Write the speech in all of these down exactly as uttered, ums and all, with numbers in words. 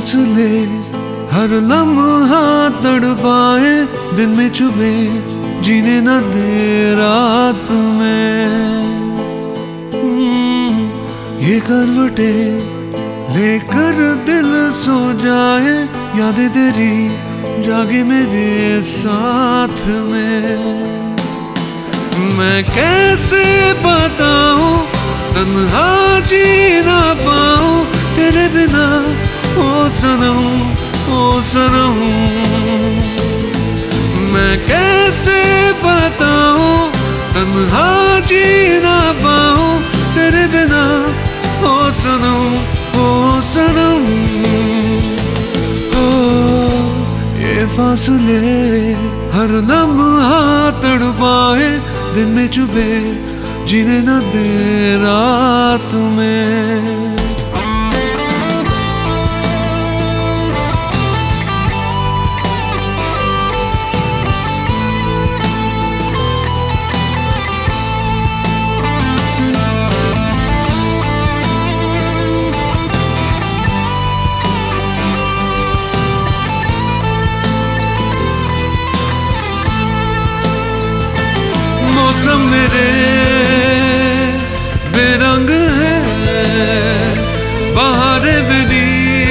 फासले हर लम्हा तड़पाए, दिन में चुभे जीने न दे रात में। ये करवटे लेकर दिल सो जाए, यादें तेरी जागे मेरे साथ में। मैं कैसे बताऊं तन्हा जी ना पाऊं तेरे बिना, ओ सनम ओ सनम। मैं कैसे बताऊं तन्हा जी ना पाऊं तेरे बिना, ओ सनम ओ सनम। ओ ये फासले हर लम्हा तड़पाए, दिन में चुभे जीने न दे रात में। मौसम मेरे बेरंग है, बहारें मेरी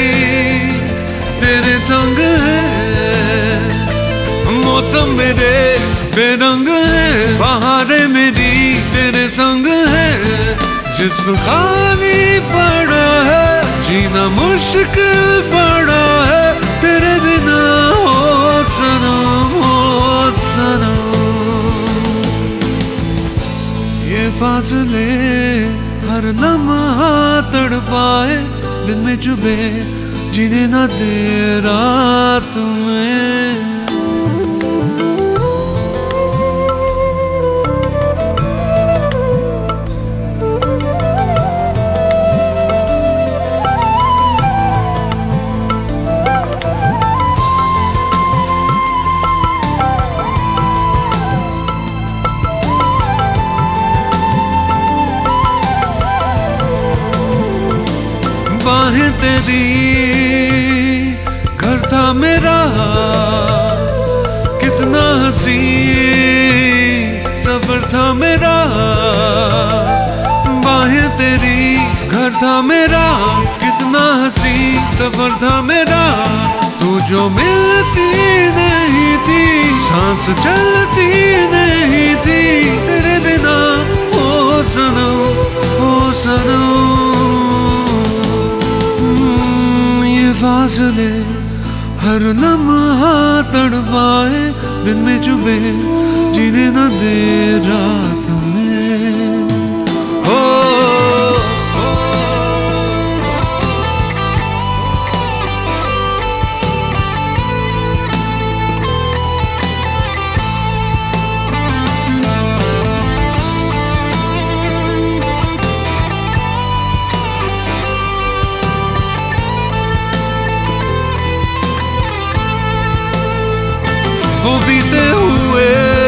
तेरे संग है। मौसम मेरे बेरंग है, बहारें मेरी तेरे संग है। जिस्म खाली पड़ा है, जीना मुश्किल पड़ा है तेरे बिना, ओ सनम ओ सनम। ये फासले हर लम्हा तड़पाए, दिन में चुभे जीने न दे रात में। बाहें तेरी घर था मेरा, कितना हंसी सफर था मेरा। बाहें तेरी घर था मेरा, कितना हंसी सफर था मेरा। तू जो मिलती नहीं थी, सांस चलती नहीं थी तेरे बिना, ओ सनम ओ सनम। फासले हर लम्हा तड़पाए, दिन में चुभे जीने न दे रात में। हो वो बीते हुए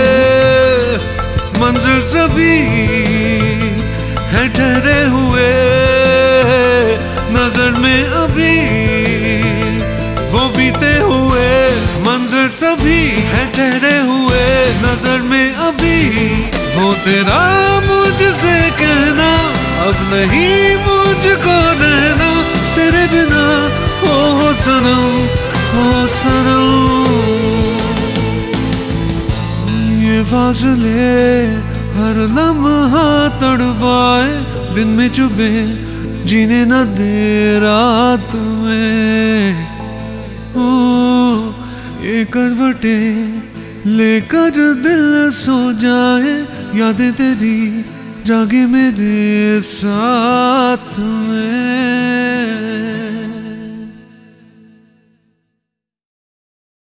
मंजिल सभी है ठहरे हुए नजर में अभी। वो बीते हुए मंजिल सभी है ठहरे हुए नजर में अभी। वो तेरा मुझसे कहना अब नहीं मुझको रहना तेरे बिना, ओ सनम ओ सनम। ये फासले हर लम्हा तड़पाए, दिन में चुभे जीने न दे रात में। ओ ये करवटे लेकर दिल सो जाए, यादें तेरी जागे मेरे साथ में।